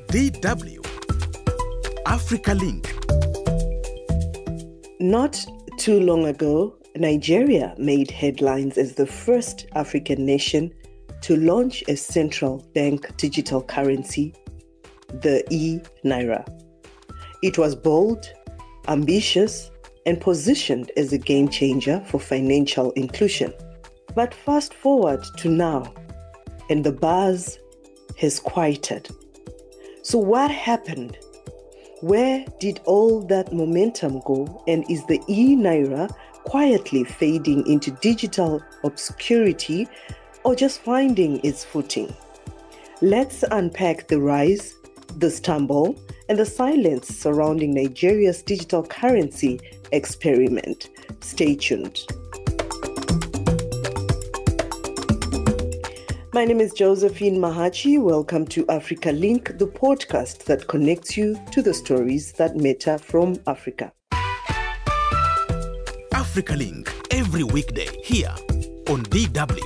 DW Africa Link. Not too long ago, Nigeria made headlines as the first African nation to launch a central bank digital currency, the e-Naira. It was bold, ambitious, and positioned as a game changer for financial inclusion. But fast forward to now, and the buzz has quieted. So what happened? Where did all that momentum go, and is the e-Naira quietly fading into digital obscurity or just finding its footing? Let's unpack the rise, the stumble, and the silence surrounding Nigeria's digital currency experiment. Stay tuned. My name is Josephine Mahachi. Welcome to Africa Link, the podcast that connects you to the stories that matter from Africa. Africa Link, every weekday here on DW.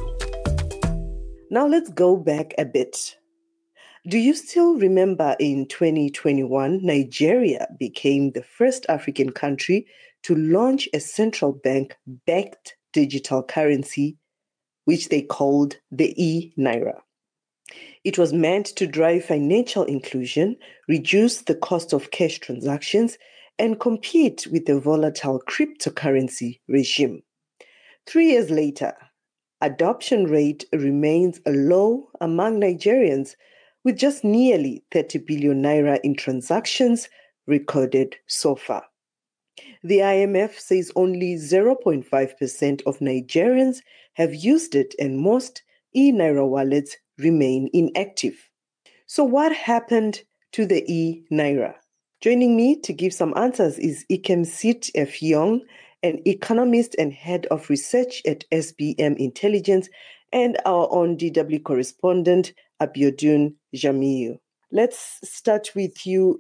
Now let's go back a bit. Do you still remember in 2021, Nigeria became the first African country to launch a central bank-backed digital currency, which they called the e-Naira. It was meant to drive financial inclusion, reduce the cost of cash transactions, and compete with the volatile cryptocurrency regime. 3 years later, adoption rate remains low among Nigerians, with just nearly 30 billion naira in transactions recorded so far. The IMF says only 0.5% of Nigerians have used it, and most e-Naira wallets remain inactive. So what happened to the e-Naira? Joining me to give some answers is Ikemsit Effiong, an economist and head of research at SBM Intelligence, and our own DW correspondent, Abiodun Jamiu. Let's start with you,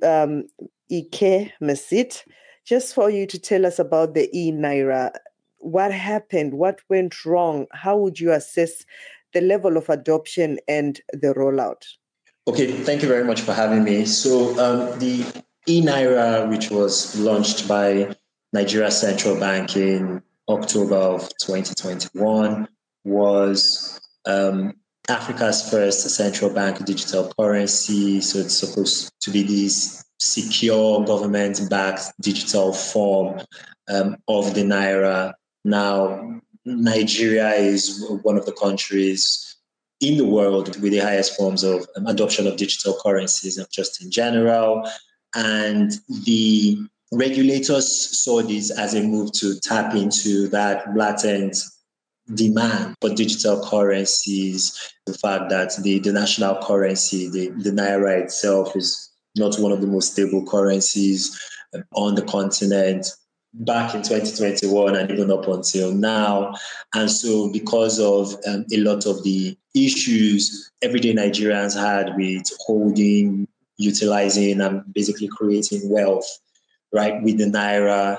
Ikemsit, just for you to tell us about the e-Naira. What happened? What went wrong? How would you assess the level of adoption and the rollout? Okay, thank you very much for having me. So the e-Naira, which was launched by Nigeria Central Bank in October of 2021, was Africa's first central bank digital currency. So it's supposed to be this secure government-backed digital form of the Naira. Now, Nigeria is one of the countries in the world with the highest forms of adoption of digital currencies, not just in general. And the regulators saw this as a move to tap into that latent demand for digital currencies. The fact that the national currency, the Naira itself, is not one of the most stable currencies on the continent back in 2021 and even up until now. And so because of a lot of the issues everyday Nigerians had with holding, utilizing, and basically creating wealth, right, with the Naira,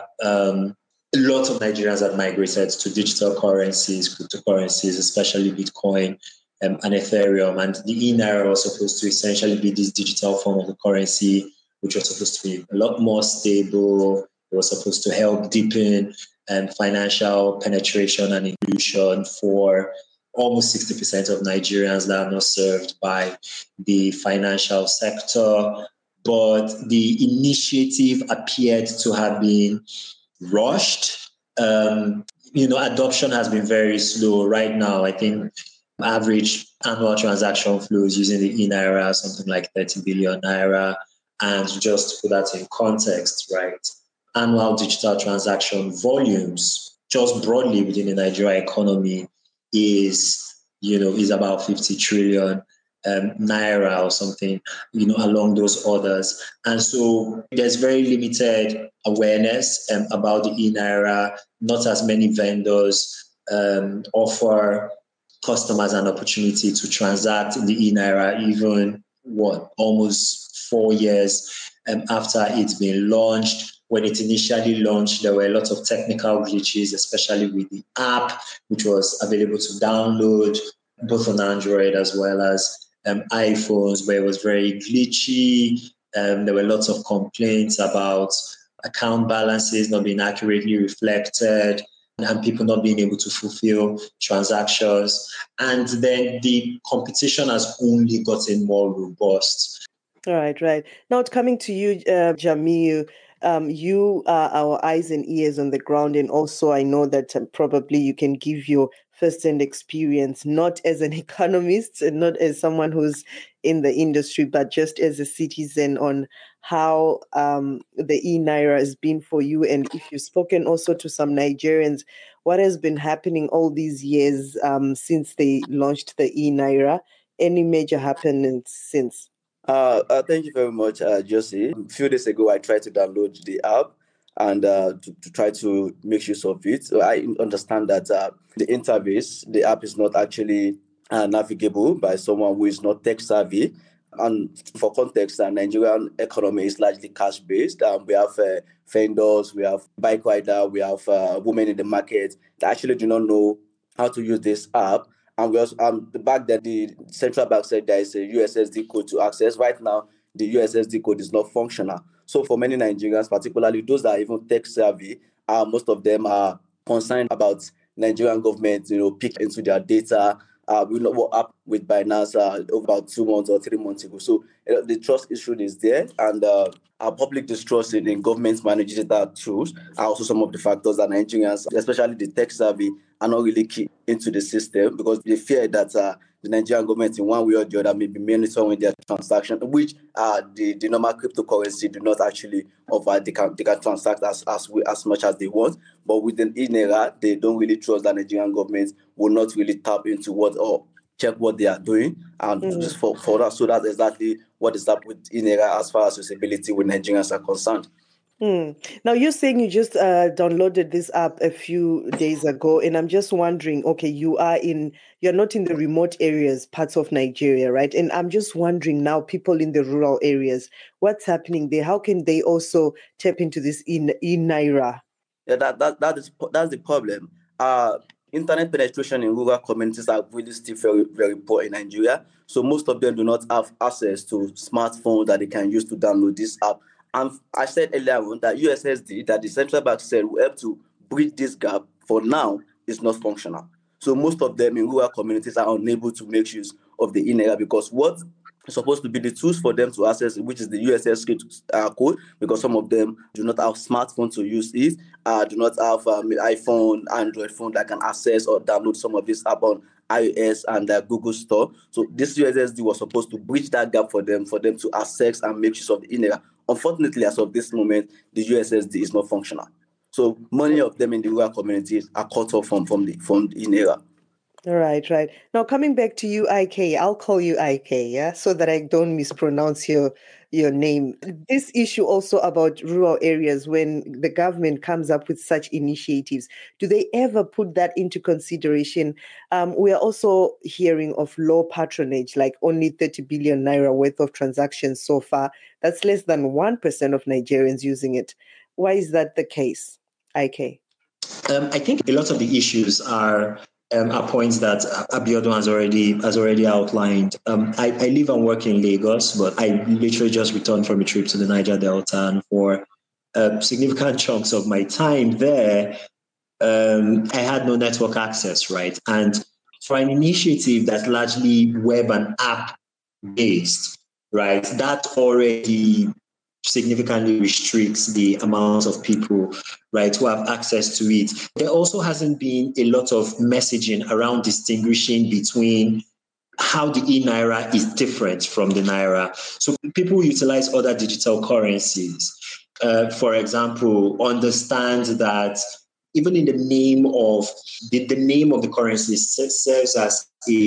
a lot of Nigerians have migrated to digital currencies, cryptocurrencies, especially Bitcoin and Ethereum. And the e-Naira was supposed to essentially be this digital form of the currency, which was supposed to be a lot more stable. It was supposed to help deepen financial penetration and inclusion for almost 60% of Nigerians that are not served by the financial sector. But the initiative appeared to have been rushed. Adoption has been very slow. Right now, I think average annual transaction flows using the e-Naira, something like 30 billion naira. And just to put that in context, right, annual digital transaction volumes, just broadly within the Nigeria economy, is about 50 trillion naira or something, along those orders. And so there's very limited awareness about the e-Naira. Not as many vendors offer customers an opportunity to transact in the e-Naira, even almost 4 years after it's been launched. When it initially launched, there were a lot of technical glitches, especially with the app, which was available to download both on Android as well as iPhones, where it was very glitchy. There were lots of complaints about account balances not being accurately reflected and people not being able to fulfill transactions. And then the competition has only gotten more robust. Right. Now, coming to you, Jamil, you are our eyes and ears on the ground. And also, I know that probably you can give your first-hand experience, not as an economist and not as someone who's in the industry, but just as a citizen on how the e-Naira has been for you. And if you've spoken also to some Nigerians, what has been happening all these years since they launched the e-Naira? Any major happenings since? Thank you very much, Josie. A few days ago, I tried to download the app and to try to make use of it. So I understand that the interface, the app is not actually navigable by someone who is not tech savvy. And for context, the Nigerian economy is largely cash-based. We have vendors, we have bike rider, we have women in the market that actually do not know how to use this app. And we also, back then, the central bank said there is a USSD code to access. Right now, the USSD code is not functional. So for many Nigerians, particularly those that are even tech savvy, most of them are concerned about Nigerian government, peek into their data. We know what happened with Binance about 2 months or 3 months ago. So the trust issue is there, and our public distrust in government managed digital tools are also some of the factors that Nigerians, especially the tech savvy, are not really key into the system because they fear that the Nigerian government in one way or the other may be monitoring their transaction, which the normal cryptocurrency do not actually offer. They can transact as much as they want, but with an e-Naira, they don't really trust that Nigerian government will not really tap into what or check what they are doing, and just for that. So that's exactly what is up with e-Naira as far as usability with Nigerians are concerned. Now, you're saying you just downloaded this app a few days ago, and I'm just wondering, okay, you're not in the remote areas, parts of Nigeria, right? And I'm just wondering now, people in the rural areas, what's happening there? How can they also tap into this e-Naira? Yeah, that's the problem. Internet penetration in rural communities are really still very, very poor in Nigeria. So most of them do not have access to smartphones that they can use to download this app. And I said earlier on that USSD, that the central bank said will help to bridge this gap, for now is not functional. So most of them in rural communities are unable to make use of the e-Naira because what is supposed to be the tools for them to access, which is the USSD code, because some of them do not have smartphones to use it, do not have iPhone, Android phone that can access or download some of this app on iOS and Google Store. So this USSD was supposed to bridge that gap for them to access and make use of the e-Naira. Unfortunately, as of this moment, the USSD is not functional. So many of them in the rural communities are cut off from the e-Naira. Right. Now, coming back to you, IK, I'll call you IK, yeah, so that I don't mispronounce your name. This issue also about rural areas, when the government comes up with such initiatives, do they ever put that into consideration? We are also hearing of low patronage, like only 30 billion naira worth of transactions so far. That's less than 1% of Nigerians using it. Why is that the case, IK? I think a lot of the issues are points that Abiodun has already outlined. I live and work in Lagos, but I literally just returned from a trip to the Niger Delta, and for significant chunks of my time there, I had no network access, right? And for an initiative that's largely web and app based, right, that already significantly restricts the amount of people, right, who have access to it. There also hasn't been a lot of messaging around distinguishing between how the e-Naira is different from the Naira. So people utilize other digital currencies. For example, understand that even in the name of the name of the currency serves as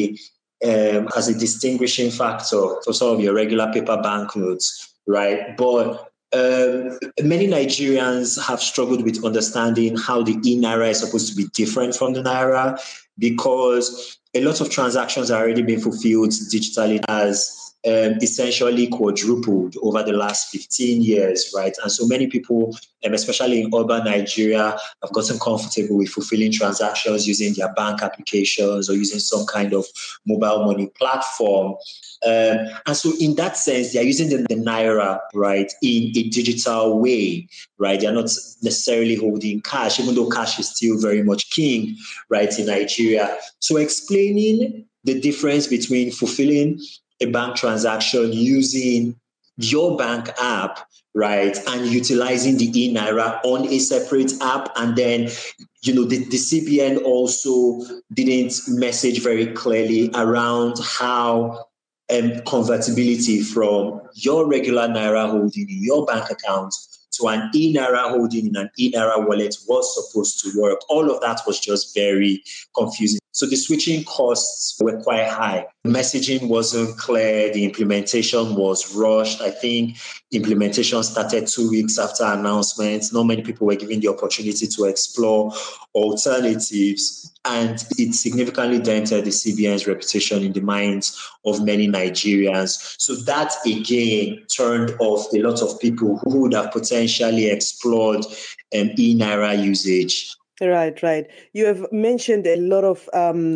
a distinguishing factor for some of your regular paper banknotes, right? But many Nigerians have struggled with understanding how the e-Naira is supposed to be different from the Naira, because a lot of transactions are already being fulfilled digitally, as essentially quadrupled over the last 15 years, right? And so many people, especially in urban Nigeria, have gotten comfortable with fulfilling transactions using their bank applications or using some kind of mobile money platform. And so in that sense, they're using the Naira, right, in a digital way, right? They're not necessarily holding cash, even though cash is still very much king, right, in Nigeria. So explaining the difference between fulfilling a bank transaction using your bank app, right, and utilizing the eNaira on a separate app, and then the CBN also didn't message very clearly around how convertibility from your regular Naira holding in your bank account to an eNaira holding in an eNaira wallet was supposed to work. All of that was just very confusing. So the switching costs were quite high. The messaging wasn't clear. The implementation was rushed. I think implementation started 2 weeks after announcement. Not many people were given the opportunity to explore alternatives. And it significantly dented the CBN's reputation in the minds of many Nigerians. So that, again, turned off a lot of people who would have potentially explored eNaira usage. Right. You have mentioned a lot of,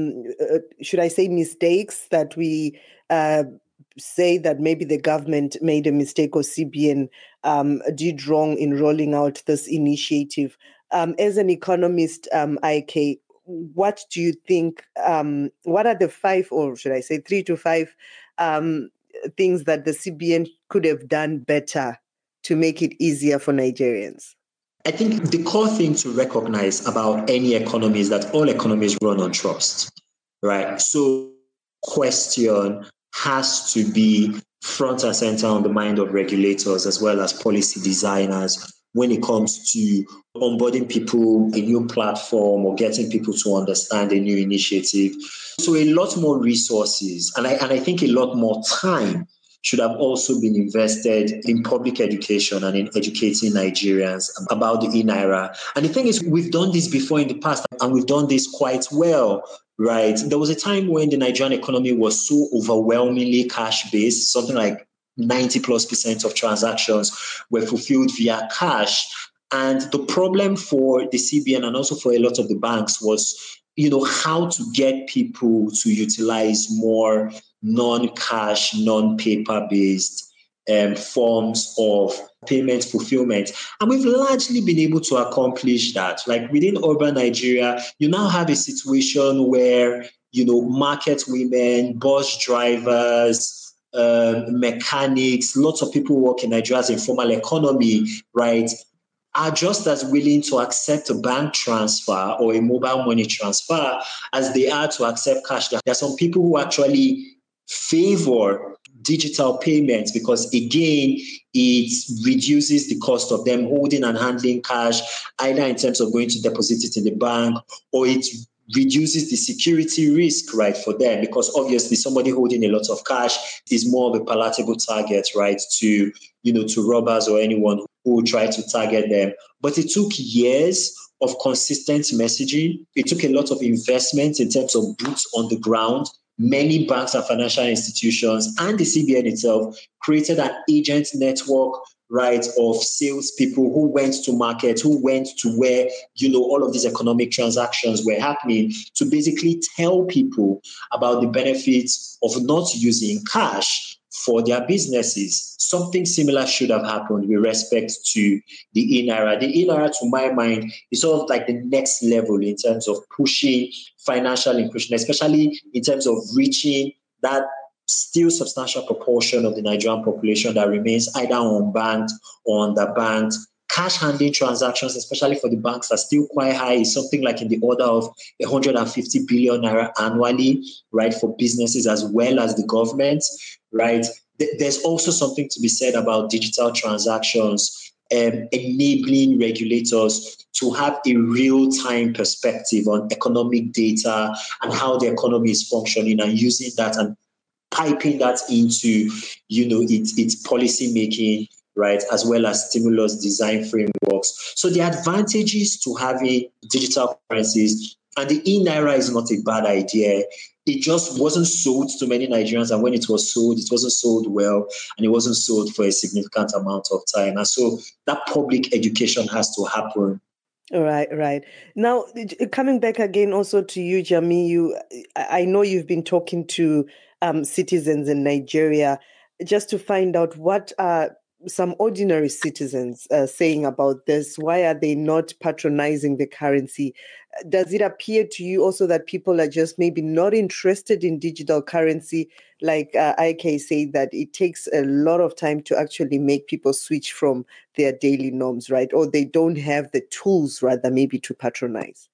should I say, mistakes that we say that maybe the government made a mistake or CBN did wrong in rolling out this initiative. As an economist, IK, what do you think, what are the 5, or should I say 3 to 5 things that the CBN could have done better to make it easier for Nigerians? I think the core thing to recognize about any economy is that all economies run on trust, right? So question has to be front and center on the mind of regulators as well as policy designers when it comes to onboarding people, a new platform, or getting people to understand a new initiative. So a lot more resources, and I think a lot more time should have also been invested in public education and in educating Nigerians about the eNaira. And the thing is, we've done this before in the past, and we've done this quite well, right? There was a time when the Nigerian economy was so overwhelmingly cash-based, something like 90+% of transactions were fulfilled via cash. And the problem for the CBN and also for a lot of the banks was, how to get people to utilize more non-cash, non-paper-based forms of payment fulfillment. And we've largely been able to accomplish that. Like within urban Nigeria, you now have a situation where, market women, bus drivers, mechanics, lots of people who work in Nigeria's informal economy, right, are just as willing to accept a bank transfer or a mobile money transfer as they are to accept cash. There are some people who actually favor digital payments because, again, it reduces the cost of them holding and handling cash, either in terms of going to deposit it in the bank, or it reduces the security risk, right, for them, because obviously somebody holding a lot of cash is more of a palatable target, right, to robbers or anyone who will try to target them. But it took years of consistent messaging. It took a lot of investment in terms of boots on the ground. Many banks and financial institutions and the CBN itself created an agent network, right, of salespeople who went to market, who went to where, all of these economic transactions were happening to basically tell people about the benefits of not using cash for their businesses. Something similar should have happened with respect to the eNaira. The eNaira, to my mind, is sort of like the next level in terms of pushing financial inclusion, especially in terms of reaching that still substantial proportion of the Nigerian population that remains either unbanked or underbanked. Cash handling transactions, especially for the banks, are still quite high. It's something like in the order of 150 billion naira annually, right, for businesses as well as the government, right? There's also something to be said about digital transactions, enabling regulators to have a real-time perspective on economic data and how the economy is functioning, and using that and piping that into, its policy making, right, as well as stimulus design frameworks. So the advantages to having digital currencies And the e-Naira is not a bad idea. It just wasn't sold to many Nigerians. And when it was sold, it wasn't sold well, and it wasn't sold for a significant amount of time. And so that public education has to happen. Right. Now, coming back again also to you, Jami, I know you've been talking to citizens in Nigeria just to find out what are some ordinary citizens saying about this. Why are they not patronizing the currency? Does it appear to you also that people are just maybe not interested in digital currency? Like IK said, that it takes a lot of time to actually make people switch from their daily norms, right? Or they don't have the tools, rather, maybe to patronize.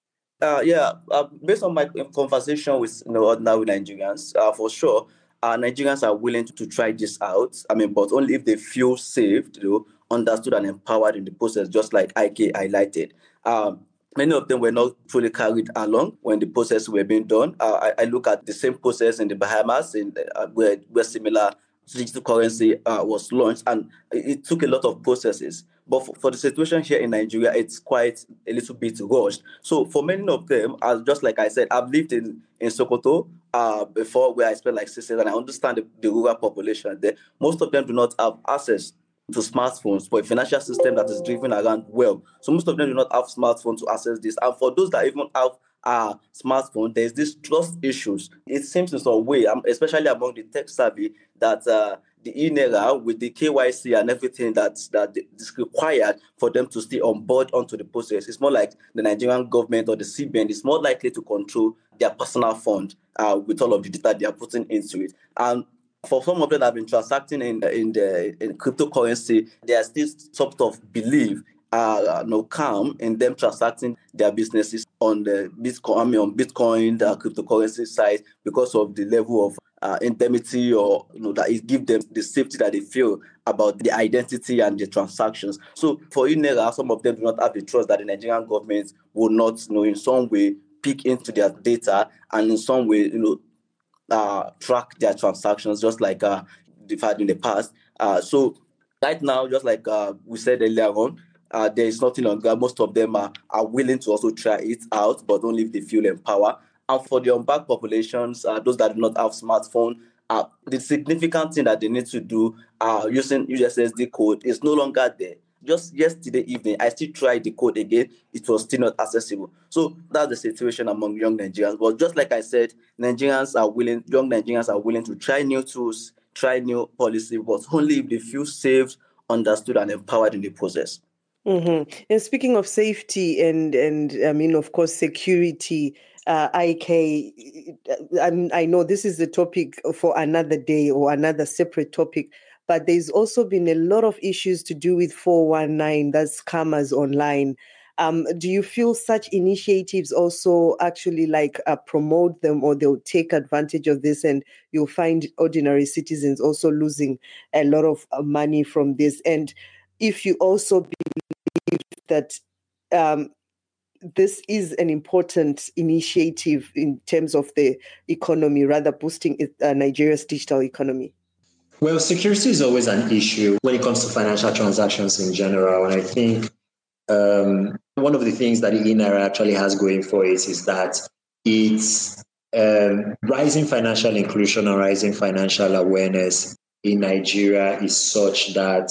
Based on my conversation with ordinary Nigerians, for sure, Nigerians are willing to try this out. I mean, but only if they feel safe, understood and empowered in the process, just like IK highlighted. Many of them were not fully carried along when the process were being done. I look at the same process in the Bahamas, where similar digital currency was launched, and it took a lot of processes. But for the situation here in Nigeria, it's quite a little bit rushed. So for many of them, just like I said, I've lived in Sokoto before, where I spent like 6 years, and I understand the rural population there. Most of them do not have access to smartphones for a financial system that is driven around well. So most of them do not have smartphones to access this. And for those that even have a smartphone, there's this trust issues. It seems in some way, especially among the tech savvy, that the e-Naira with the KYC and everything that is required for them to stay on board onto the process. It's more like the Nigerian government or the CBN is more likely to control their personal fund with all of the data they are putting into it. And for some of them that have been transacting in cryptocurrency, there's this sort of belief, calm in them transacting their businesses on the Bitcoin, the cryptocurrency side, because of the level of indemnity, or that it gives them the safety that they feel about the identity and the transactions. So for e-Naira, some of them do not have the trust that the Nigerian government will not, in some way peek into their data and in some way, track their transactions, just like they've had in the past. So right now, just like we said earlier on, there is nothing on ground. Most of them are willing to also try it out, but only if they feel empowered. And for the unbanked populations, those that do not have smartphone, the significant thing that they need to do using USSD code is no longer there. Just yesterday evening, I still tried the code again. It was still not accessible. So that's the situation among young Nigerians. But just like I said, young Nigerians are willing to try new tools, try new policy, but only if they feel safe, understood, and empowered in the process. Mm-hmm. And speaking of safety and I mean, of course, security, IK, I know this is a topic for another day or another separate topic, but there's also been a lot of issues to do with 419, that's scammers online. Do you feel such initiatives also actually promote them, or they'll take advantage of this and you'll find ordinary citizens also losing a lot of money from this? And if you also believe that this is an important initiative in terms of the economy, rather boosting Nigeria's digital economy? Well, security is always an issue when it comes to financial transactions in general. And I think one of the things that the e-Naira actually has going for it is that it's rising financial inclusion or rising financial awareness in Nigeria is such that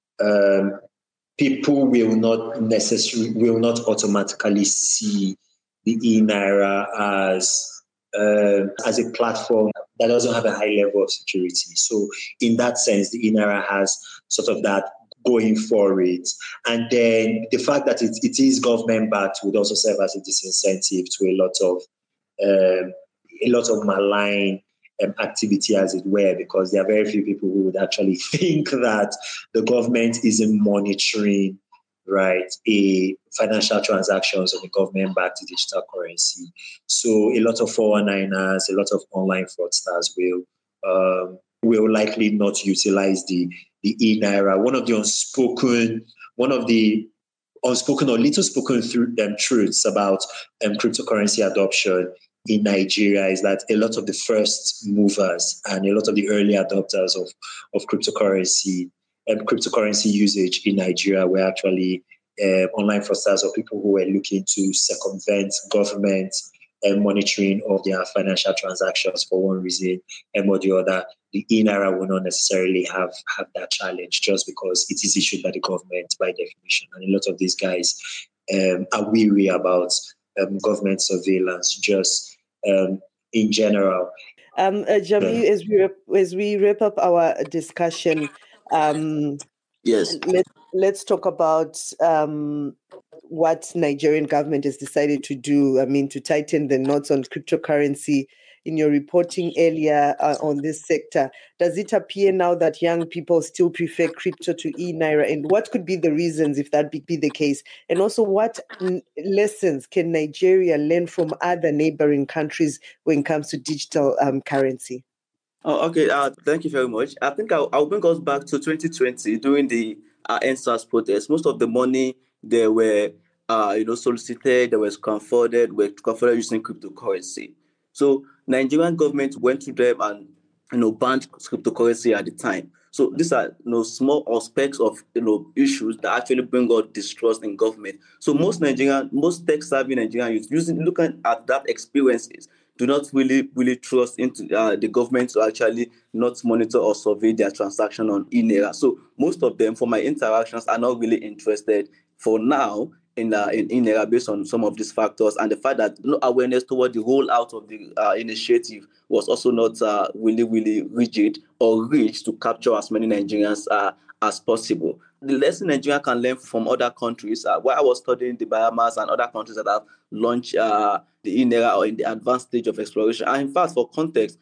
people will not automatically see the e-Naira as a platform that doesn't have a high level of security. So in that sense, the e-Naira has sort of that going for it. And then the fact that it is government backed would also serve as a disincentive to a lot of malign activity, as it were, because there are very few people who would actually think that the government isn't monitoring, right, a financial transactions on the government-backed digital currency. So a lot of 419ers, a lot of online fraudsters will likely not utilize the e-Naira. One of the unspoken or little spoken truths about cryptocurrency adoption in Nigeria is that a lot of the first movers and a lot of the early adopters of cryptocurrency usage in Nigeria were actually online fraudsters or people who were looking to circumvent government monitoring of their financial transactions for one reason or the other, the e-Naira will not necessarily have that challenge just because it is issued by the government by definition. And a lot of these guys are weary about government surveillance just in general. Jamiu, as we wrap up our discussion, yes, let's talk about what Nigerian government has decided to do. I mean, to tighten the knots on cryptocurrency. In your reporting earlier on this sector, does it appear now that young people still prefer crypto to e-Naira? And what could be the reasons if that be the case? And also, what lessons can Nigeria learn from other neighboring countries when it comes to digital currency? Oh, okay. Thank you very much. I think I'll bring us back to 2020 during the EndSARS protest. Most of the money they were, solicited, they were converted using cryptocurrency. So Nigerian government went to them and banned cryptocurrency at the time. So these are small aspects of issues that actually bring out distrust in government. So most tech savvy Nigerian youth looking at that experiences do not really trust into the government to actually not monitor or survey their transaction on e-Naira. So most of them, for my interactions, are not really interested for now in e-Naira based on some of these factors, and the fact that no awareness toward the rollout of the initiative was also not really rigid or rich to capture as many Nigerians as possible. The lesson Nigeria can learn from other countries, where I was studying the Bahamas and other countries that have launched the e-Naira or in the advanced stage of exploration. And in fact, for context,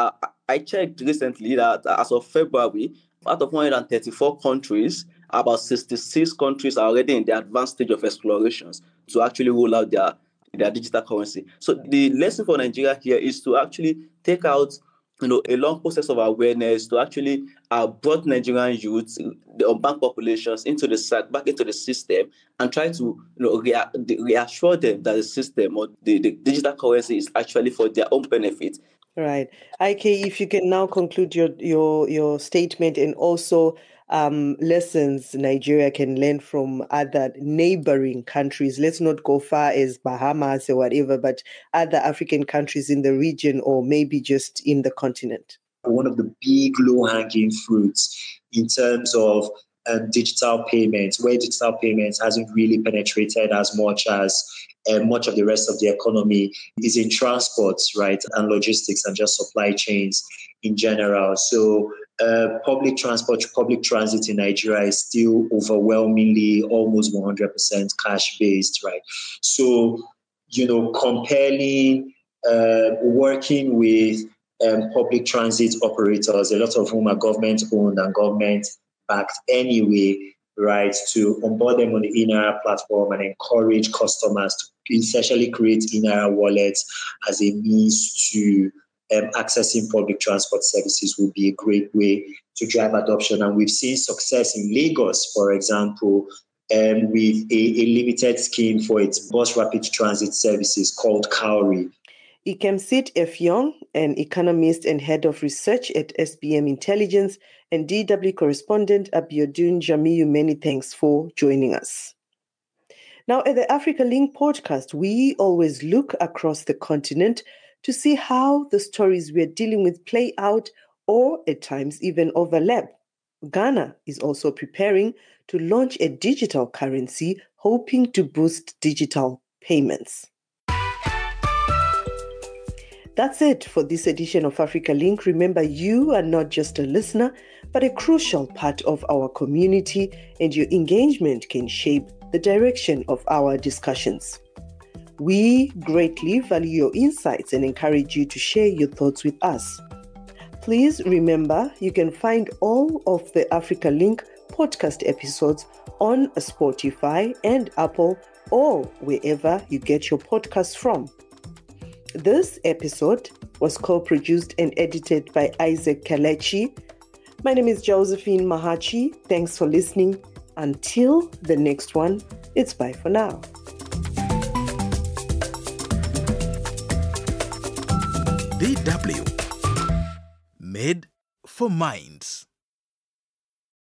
I checked recently that as of February, out of 134 countries, about 66 countries are already in the advanced stage of explorations to actually roll out their digital currency. So the lesson for Nigeria here is to actually take out a long process of awareness to actually brought Nigerian youths, the unbanked populations back into the system and try to reassure them that the system or the digital currency is actually for their own benefit. Right. IK, if you can now conclude your statement and also lessons Nigeria can learn from other neighboring countries. Let's not go far as Bahamas or whatever, but other African countries in the region or maybe just in the continent. One of the big low-hanging fruits in terms of digital payments, where digital payments hasn't really penetrated as much as much of the rest of the economy, is in transports, right, and logistics and just supply chains in general. So public transit in Nigeria is still overwhelmingly almost 100% cash-based, right? So, compelling working with public transit operators, a lot of whom are government-owned and government-backed anyway, right, to onboard them on the e-Naira platform and encourage customers to essentially create e-Naira wallets as a means to accessing public transport services would be a great way to drive adoption. And we've seen success in Lagos, for example, with a limited scheme for its bus rapid transit services called Cowry. Ikemsit Effiong, an economist and head of research at SBM Intelligence, and DW correspondent Abiodun Jamiu, many thanks for joining us. Now, at the Africa Link podcast, we always look across the continent to see how the stories we're dealing with play out or at times even overlap. Ghana is also preparing to launch a digital currency, hoping to boost digital payments. That's it for this edition of Africa Link. Remember, you are not just a listener, but a crucial part of our community, and your engagement can shape the direction of our discussions. We greatly value your insights and encourage you to share your thoughts with us. Please remember, you can find all of the Africa Link podcast episodes on Spotify and Apple or wherever you get your podcasts from. This episode was co-produced and edited by Isaac Kalechi. My name is Josephine Mahachi. Thanks for listening. Until the next one, it's bye for now. DW. Made for Minds.